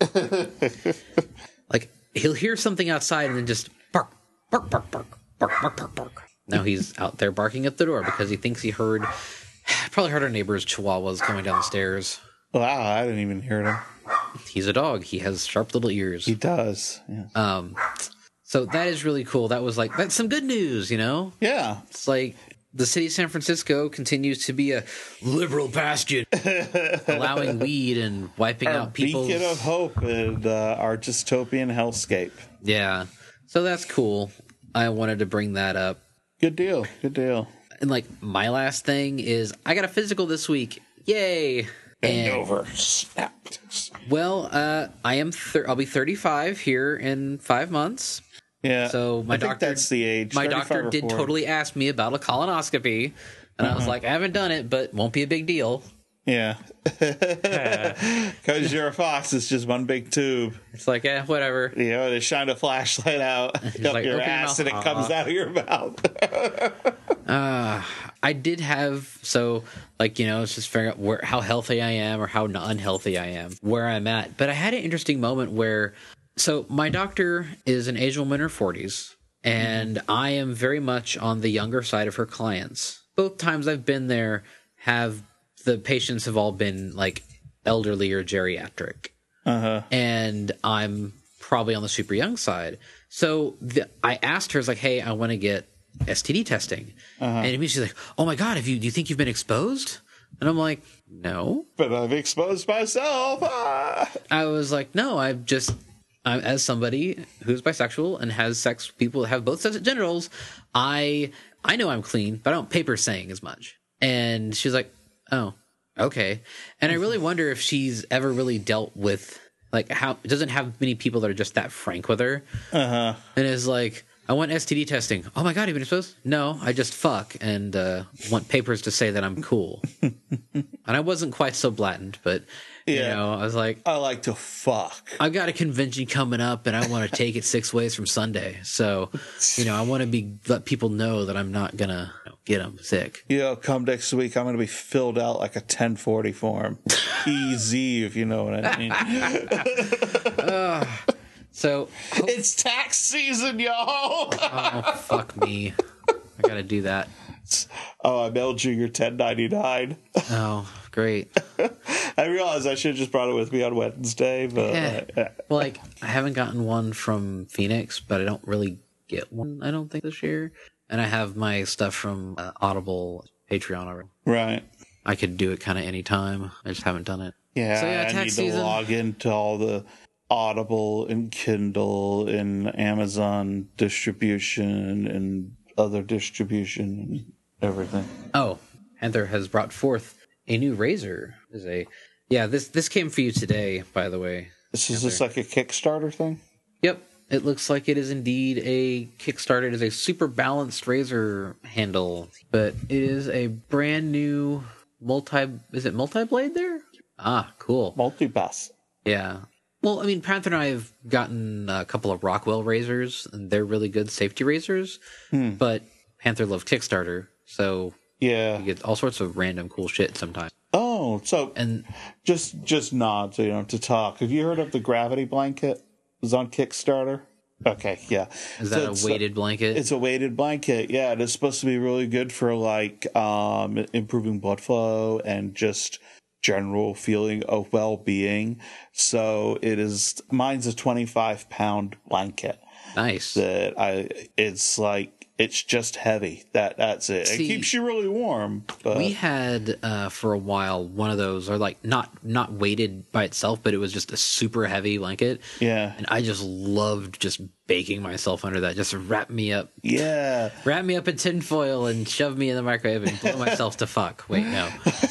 He'll hear something outside and then just bark, bark, bark, bark, bark, bark, bark, bark. Now he's out there barking at the door because he thinks he probably heard our neighbor's chihuahuas going down the stairs. Wow, I didn't even hear them. He's a dog. He has sharp little ears. He does. Yeah. So that is really cool. That was that's some good news, Yeah. It's the city of San Francisco continues to be a liberal bastion, allowing weed and wiping out people's... beacon of hope in our dystopian hellscape. Yeah. So that's cool. I wanted to bring that up. Good deal. Good deal. And, like, my last thing is I got a physical this week. Yay! And over. Snap. Well, I'll be 35 here in 5 months. Yeah. So my doctor, that's the age. My doctor did totally ask me about a colonoscopy, and I was like, I haven't done it, but won't be a big deal. Yeah. Because you're a fox, it's just one big tube. It's like, whatever. You know, they shine a flashlight out up like, your open your ass mouth. and it comes out of your mouth. I did have, so, like, it's just figuring out how healthy I am or how unhealthy I am, where I'm at. But I had an interesting moment where, so my doctor is an Asian woman in her 40s, and I am very much on the younger side of her clients. Both times I've been there the patients have all been, like, elderly or geriatric. And I'm probably on the super young side. So I asked her, I was like, hey, I want to get STD testing. And immediately she's like, oh my God, do you think you've been exposed? And I'm like, no. But I've exposed myself. I was like, no, I'm as somebody who's bisexual and has sex with people that have both sets of genitals, I know I'm clean, but I don't paper saying as much. And she's like, oh, okay. And I really wonder if she's ever really dealt with, like, how it doesn't have many people that are just that frank with her. And is like, I want STD testing. Oh my God, you've been exposed? No, I just fuck and want papers to say that I'm cool. And I wasn't quite so blatant, but I was like, I like to fuck. I've got a convention coming up and I want to take it 6 ways from Sunday. So, I want to let people know that I'm not going to get them sick. Come next week, I'm going to be filled out like a 1040 form. Easy, if you know what I mean. So it's tax season, y'all. Oh, fuck me. I got to do that. Oh, I mailed you your 1099. Oh, great. I realized I should have just brought it with me on Wednesday, but well, like, I haven't gotten one from Phoenix, but I don't really get one, I don't think, this year. And I have my stuff from Audible Patreon already. Right. I could do it kind of anytime. I just haven't done it. Yeah, so, I need to log into all the Audible and Kindle and Amazon distribution and other distribution and everything. Oh, Panther has brought forth a new razor. This came for you today, by the way. Is this like a Kickstarter thing? Yep. It looks like it is indeed a Kickstarter. It is a super balanced razor handle, but it is a brand new is it multi-blade there? Ah, cool. Multi-bass. Yeah. Well, I mean, Panther and I have gotten a couple of Rockwell razors, and they're really good safety razors, but Panther loved Kickstarter, so you get all sorts of random cool shit sometimes. Oh, so and just nod so you don't have to talk. Have you heard of the Gravity Blanket? It was on Kickstarter. Okay, yeah. Is that a weighted blanket? It's a weighted blanket. Yeah, it is supposed to be really good for like improving blood flow and just general feeling of well-being. So mine's a 25-pound blanket. Nice. It's just heavy. That's it. It keeps you really warm. But we had for a while one of those, or like not weighted by itself, but it was just a super heavy blanket. Yeah. And I just loved just baking myself under that. Just wrap me up. Yeah. Wrap me up in tinfoil and shove me in the microwave and blow myself to fuck. Wait, no.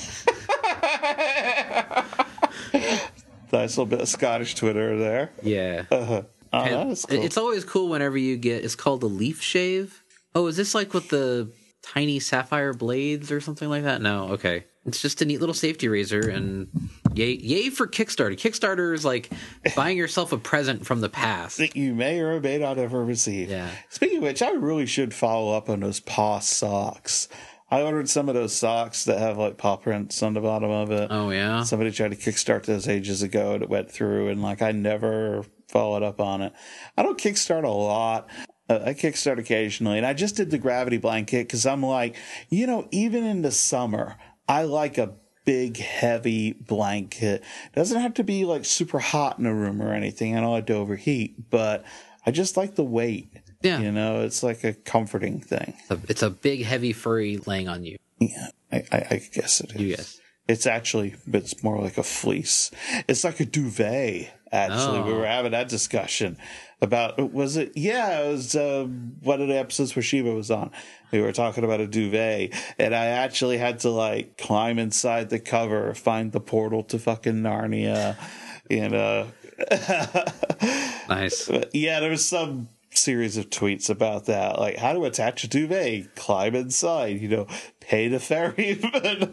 Nice little bit of Scottish Twitter there. Yeah. That's cool. It's always cool whenever you get, it's called a leaf shave. Oh, is this like with the tiny sapphire blades or something like that? No, okay. It's just a neat little safety razor, and yay for Kickstarter. Kickstarter is like buying yourself a present from the past that you may or may not ever receive. Yeah. Speaking of which, I really should follow up on those paw socks. I ordered some of those socks that have like paw prints on the bottom of it. Oh, yeah? Somebody tried to kickstart those ages ago and it went through, and like I never followed up on it. I don't kickstart a lot. I kickstart occasionally, and I just did the Gravity Blanket because I'm like, even in the summer, I like a big, heavy blanket. It doesn't have to be like super hot in a room or anything. I don't like to overheat, but I just like the weight. Yeah. You know, it's like a comforting thing. It's a big, heavy furry laying on you. Yeah, I guess it is. You guess. It's more like a fleece. It's like a duvet, actually. We were having that discussion about, was it? Yeah, it was one of the episodes where Shiva was on. We were talking about a duvet, and I actually had to, like, climb inside the cover, find the portal to fucking Narnia, and, Nice. yeah, there was some series of tweets about that, like how to attach a duvet, climb inside, you know, pay the ferryman.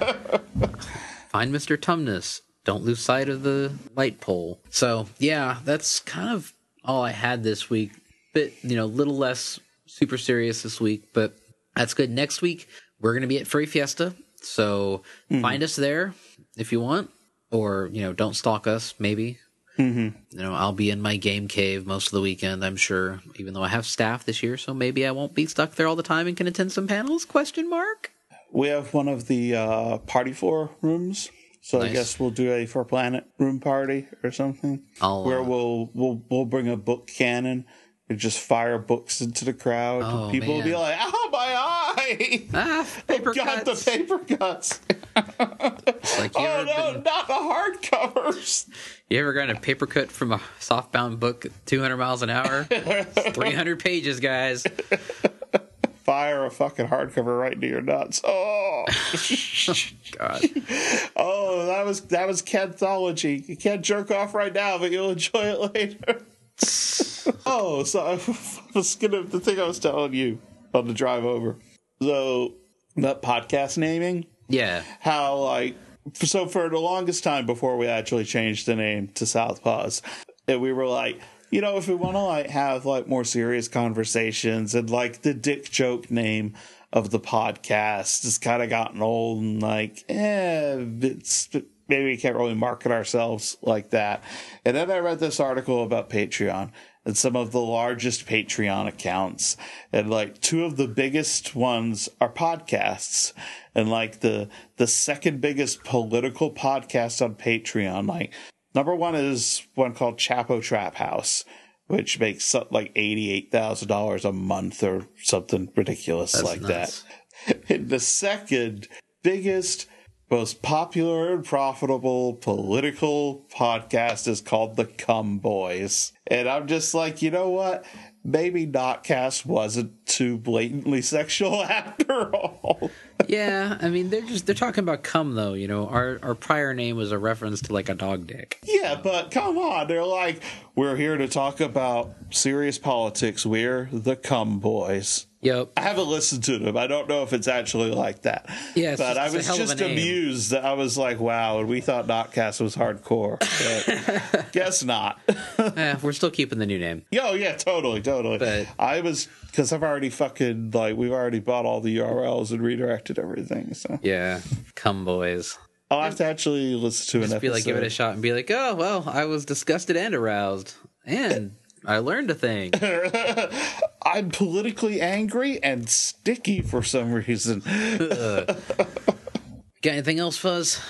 Find Mr. Tumnus. Don't lose sight of the light pole. So, yeah, that's kind of all I had this week. Bit, you know, a little less super serious this week, but that's good. Next week, we're going to be at Furry Fiesta. So find us there if you want, or, you know, don't stalk us, maybe. You know, I'll be in my game cave most of the weekend, I'm sure, even though I have staff this year, so maybe I won't be stuck there all the time and can attend some panels, ? We have one of the party floor rooms, so Nice. I guess we'll do a For Planet room party or something, where we'll bring a book cannon and just fire books into the crowd. Oh, People will be man. like, "Oh, my eye! Paper Got cuts. the paper cuts! Like, Oh no, not the hardcovers!" You ever gotten a paper cut from a softbound book at 200 miles an hour? It's 300 pages, guys. Fire a fucking hardcover right into your nuts. Oh, God. oh, that was Kenthology. You can't jerk off right now, but you'll enjoy it later. Oh, so I was the thing I was telling you on the drive over. So that podcast naming, Yeah. how like, so for the longest time before we actually changed the name to Southpaws, and we were like, you know, if we want to like have like more serious conversations, and like the dick joke name of the podcast has kind of gotten old and like, it's maybe we can't really market ourselves like that. And then I read this article about Patreon and some of the largest Patreon accounts, and like two of the biggest ones are podcasts, and like the second biggest political podcast on Patreon, like number one is one called Chapo Trap House, which makes something like $88,000 a month or something ridiculous. That's like nuts. that. And the second biggest, most popular and profitable political podcast is called The Cum Boys. And I'm just like, you know what? Maybe Notcast wasn't too blatantly sexual after all. Yeah, I mean, they're talking about cum, though, you know. Our prior name was a reference to, like, a dog dick. Yeah, but come on. They're like, we're here to talk about serious politics. We're the Cum Boys. Yep. I haven't listened to them. I don't know if it's actually like that. Yeah, but I it's a was hell of a just name. amused that I was like, wow, and we thought Notcast was hardcore. But guess not. We're still keeping the new name. Yo, yeah, totally. But- I was, because I've already fucking, like, we've already bought all the URLs and redirected everything, so. Yeah, cum boys. I'll have to actually listen to an Just episode. be like, give it a shot and be like, oh, well, I was disgusted and aroused. And I learned a thing. I'm politically angry and sticky for some reason. Got anything else, Fuzz?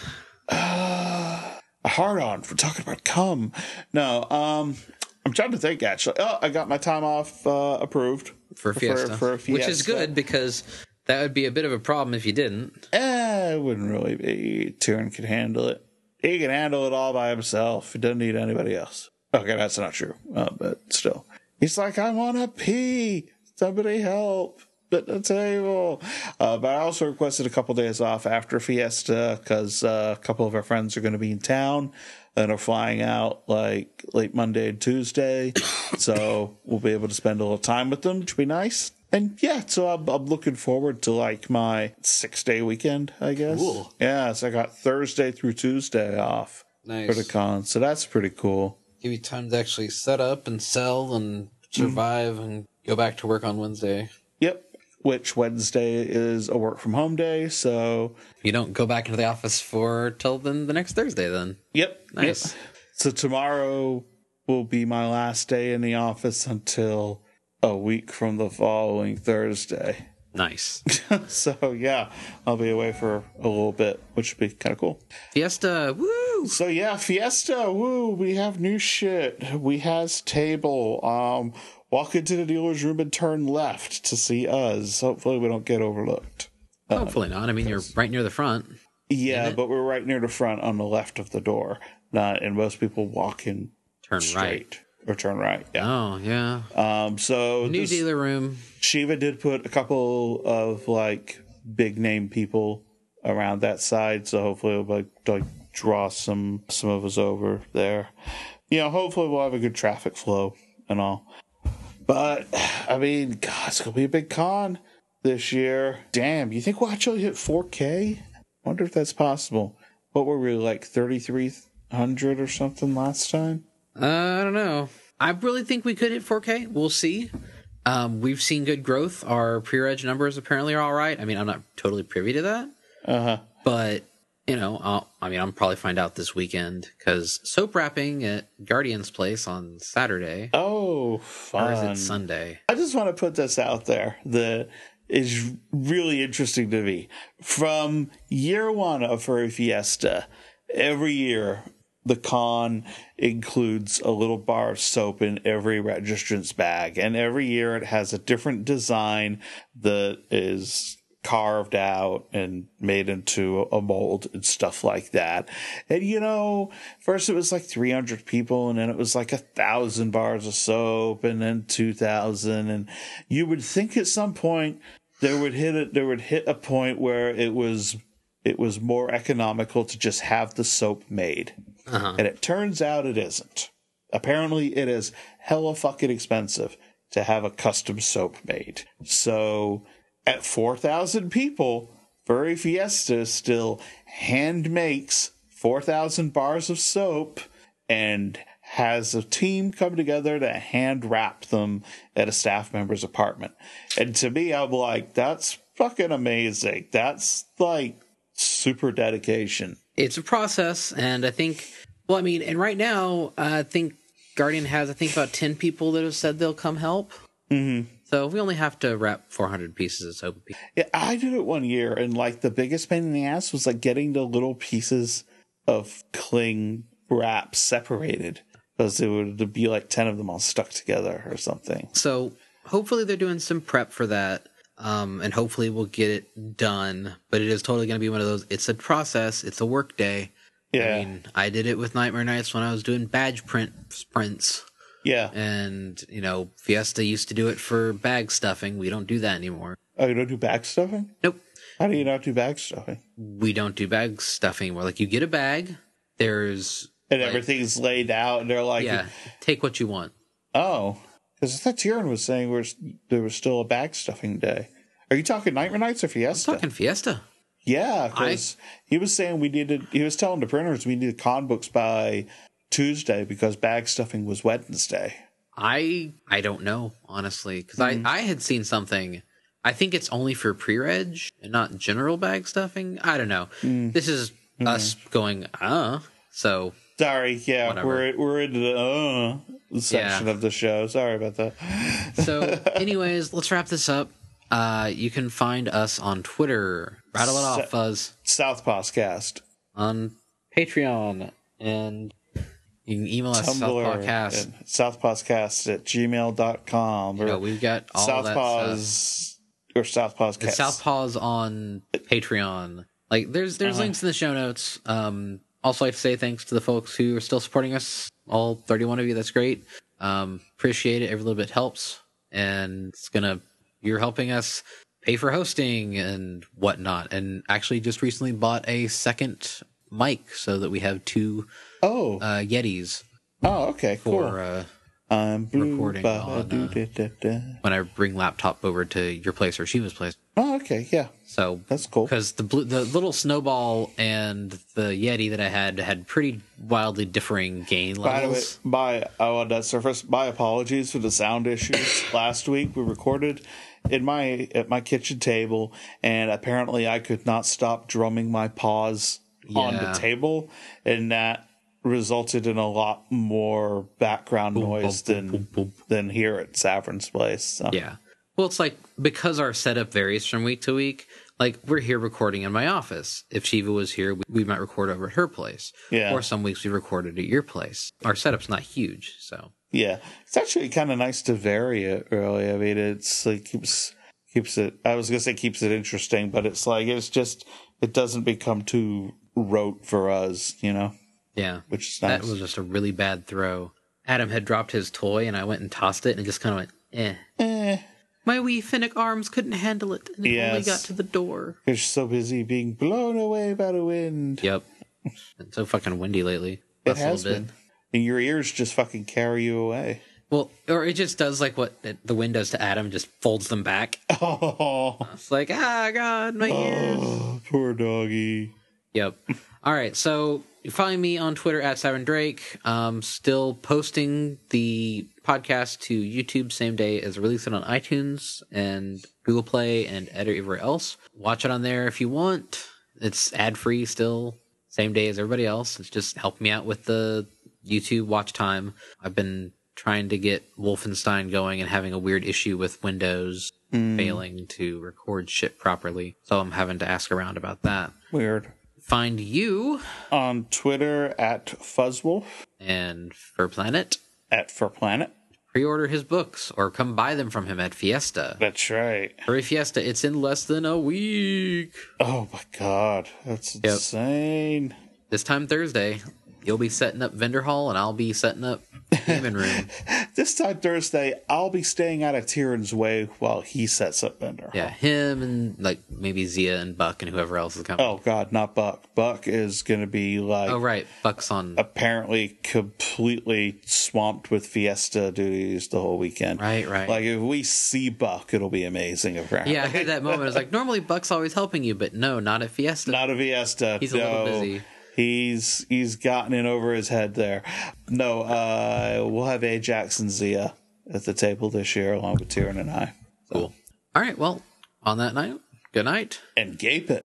A hard on for talking about cum. No, I'm trying to think, actually. Oh, I got my time off approved. For Fiesta. For Fiesta. Which is good, because that would be a bit of a problem if you didn't. It wouldn't really be. Tyrion could handle it. He can handle it all by himself. He doesn't need anybody else. Okay, that's not true. But still. He's like, I want to pee. Somebody help. At the table. But I also requested a couple days off after Fiesta because a couple of our friends are going to be in town and are flying out like late Monday and Tuesday. So we'll be able to spend a little time with them, which will be nice. And yeah, so I'm looking forward to like my 6-day weekend, I guess. Cool. Yeah, so I got Thursday through Tuesday off for the con. So that's pretty cool. Give you time to actually set up and sell and survive and go back to work on Wednesday. Yep. Which Wednesday is a work from home day, so You don't go back into the office till then the next Thursday then. yep. Nice. Yep. So tomorrow will be my last day in the office until a week from the following Thursday. Nice. So yeah, I'll be away for a little bit, which would be kind of cool. Fiesta, woo! So yeah, Fiesta, woo, we have new shit. We has table. walk into the dealer's room and turn left to see us. Hopefully we don't get overlooked. Hopefully not. I mean, you're right near the front. Yeah, but we're right near the front on the left of the door. And most people walk in Turn straight. right. Or turn right, yeah. Oh, yeah. So New dealer room. Shiva did put a couple of, like, big name people around that side, so hopefully it'll, like draw some of us over there. You know, hopefully we'll have a good traffic flow and all. But, I mean, God, it's going to be a big con this year. Damn, you think we'll actually hit 4K? Wonder if that's possible. What were we, like 3,300 or something last time? I don't know. I really think we could hit 4K. We'll see. We've seen good growth. Our pre-reg numbers apparently are all right. I mean, I'm not totally privy to that. Uh-huh. But, you know, I'll probably find out this weekend because soap wrapping at Guardian's Place on Saturday. Oh, fun. Or is it Sunday? I just want to put this out there that is really interesting to me. From year one of Furry Fiesta, every year the con includes a little bar of soap in every registrant's bag. And every year it has a different design that is carved out and made into a mold and stuff like that. And, you know, first it was like 300 people, and then it was like 1,000 bars of soap, and then 2,000. And you would think at some point there would hit a point where it was more economical to just have the soap made. Uh-huh. And it turns out it isn't. Apparently it is hella fucking expensive to have a custom soap made. So at 4,000 people, Furry Fiesta still hand makes 4,000 bars of soap and has a team come together to hand wrap them at a staff member's apartment. And to me, I'm like, that's fucking amazing. That's like super dedication. It's a process, and I think, well, I mean, and right now, I think Guardian has, about 10 people that have said they'll come help. Mm-hmm. So we only have to wrap 400 pieces of soap. Yeah, I did it one year, and like the biggest pain in the ass was like getting the little pieces of cling wrap separated, because it would be like 10 of them all stuck together or something. So hopefully they're doing some prep for that. And hopefully we'll get it done, but it is totally going to be one of those. It's a process. It's a work day. Yeah. I mean, I did it with Nightmare Nights when I was doing badge print sprints. Yeah. And, you know, Fiesta used to do it for bag stuffing. We don't do that anymore. Oh, you don't do bag stuffing? Nope. How do you not do bag stuffing? We don't do bag stuffing anymore. Like, you get a bag, there's... And everything's laid out, and they're like... Yeah, take what you want. Oh. Because I thought Tyrion was saying there was still a bag stuffing day. Are you talking Nightmare Nights or Fiesta? I'm talking Fiesta. Yeah, because he was saying he was telling the printers we needed con books by Tuesday because bag stuffing was Wednesday. I don't know, honestly, because I had seen something. I think it's only for pre-reg and not general bag stuffing. I don't know. This is us going, so... Sorry, yeah, whatever. we're into the section of the show. Sorry about that. So, anyways, let's wrap this up. You can find us on Twitter. Rattle it off, Fuzz. Southpostcast. On Patreon. And you can email us, Tumblr, southpostcast@gmail.com. You know, we've got all that stuff. Or Southpostcast. It's Southpaws on Patreon. Like, there's links in the show notes. Also, like to say thanks to the folks who are still supporting us. All 31 of you, that's great. Appreciate it. Every little bit helps. And you're helping us pay for hosting and whatnot. And actually just recently bought a second mic so that we have two Yetis. Oh, okay, cool. For recording when I bring laptop over to your place or Shiva's place. Oh, okay, yeah. So that's cool. Because the little Snowball and the Yeti that I had pretty wildly differing gain levels. By the way, on that surface, my apologies for the sound issues. Last week we recorded at my kitchen table, and apparently I could not stop drumming my paws on the table, and that resulted in a lot more background noise than here at Savern's place. So. Yeah. Well, it's like, because our setup varies from week to week, Like, we're here recording in my office. If Shiva was here, we might record over at her place. Yeah. Or some weeks we recorded at your place. Our setup's not huge, so. Yeah. It's actually kind of nice to vary it, really. I mean, it's like keeps it, I was going to say keeps it interesting, but it's like, it doesn't become too rote for us, you know? Yeah. Which is nice. That was just a really bad throw. Adam had dropped his toy, and I went and tossed it, and it just kind of went, My wee Finnick arms couldn't handle it, and it only got to the door. You're so busy being blown away by the wind. Yep. It's so fucking windy lately. It has been. And your ears just fucking carry you away. Well, or it just does like what the wind does to Adam, just folds them back. Oh. It's like, God, my ears. Poor doggy. Yep. All right, so you find me on Twitter at Siren Drake. Still posting the podcast to YouTube same day as release it on iTunes and Google Play and everywhere else. Watch it on there if you want. It's ad-free still, same day as everybody else. It's just helping me out with the YouTube watch time. I've been trying to get Wolfenstein going and having a weird issue with Windows failing to record shit properly. So I'm having to ask around about that. Weird. Find you on Twitter at Fuzzwolf and Furplanet at Furplanet. Pre-order his books or come buy them from him at Fiesta. That's right. Hurry Fiesta, it's in less than a week. Oh my God, that's insane. This time Thursday, you'll be setting up vendor hall and I'll be setting up gaming room. This time Thursday, I'll be staying out of Tyrion's way while he sets up vendor hall. Yeah, him and like maybe Zia and Buck and whoever else is coming. Oh God, not Buck. Buck is going to be like... Oh right, Buck's on... apparently completely swamped with Fiesta duties the whole weekend. Right. Like if we see Buck, it'll be amazing apparently. Yeah, I had that moment. I was like, normally Buck's always helping you, but no, not at Fiesta. Not at Fiesta. He's a little busy. He's gotten in over his head there. No, we'll have Ajax and Zia at the table this year, along with Tyrion and I. So. Cool. All right, well, on that night, good night. And gape it.